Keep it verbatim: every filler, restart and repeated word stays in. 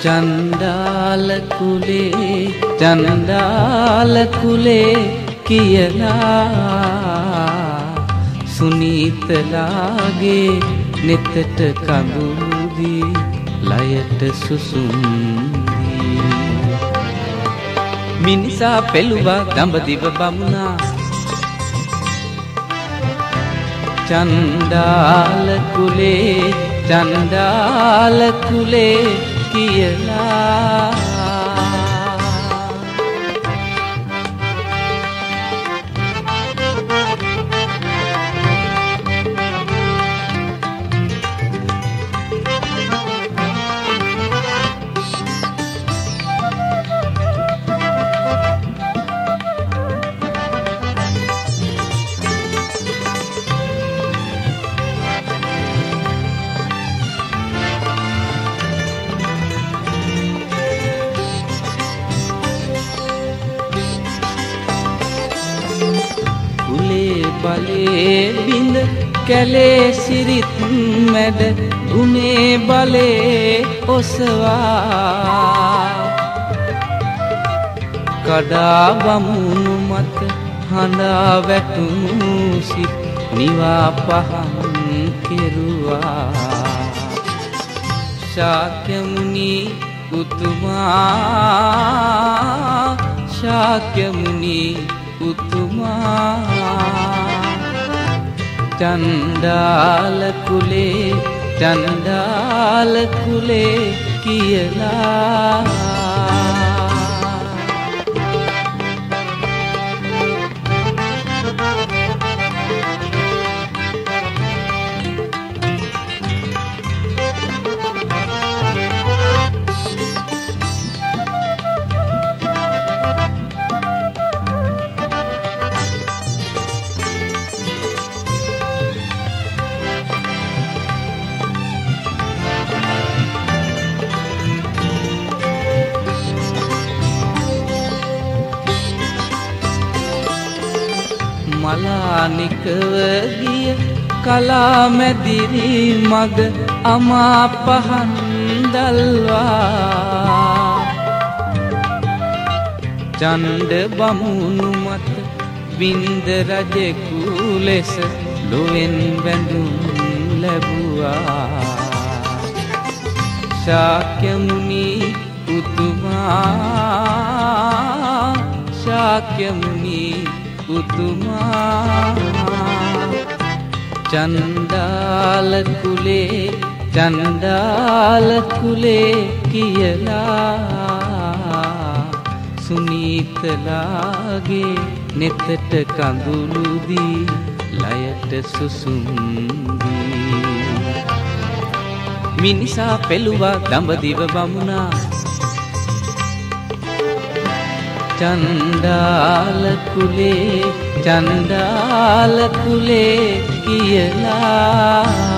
චණ්ඩාල කුලේ චණ්ඩාල කුලේ කියලා සුනීතලාගේ නෙතට කඳුදී ලයට සුසුම් දී මිනිසා පෙළුවා දඹදිව බමුණා චණ්ඩාල කුලේ චණ්ඩාල කුලේ කියලා බලේ බිඳ කැලේ සිරිත් මැද ගුණේ බලේ ඔසවා කඩා බමුණු මත හඬා වැටුණු සිත් නිවා පහන් කෙරුවා ශාක්‍ය මුනි උතුමා ශාක්‍ය මුනි උතුමා චණ්ඩාල කුලේ චණ්ඩාල කුලේ කියලා මලානිකව ගිය කලා මැදිරි මග අමා පහන් දල්වා චණ්ඩ බමුණු මත වින්ද රජෙකු ලෙස ලොවෙන් බැඳුම් ලැබුවා ශාක්‍ය මුනි උතුමා ශාක්‍ය මුනි උතුමා චණ්ඩාල කුලේ චණ්ඩාල කුලේ කියලා සුනීතලාගේ නෙතට කඳුළු දී ලයට සුසුම් දී මිනිසා පෙළුවා දඹදිව බමුණා චණ්ඩාල කුලේ චණ්ඩාල කුලේ කියලා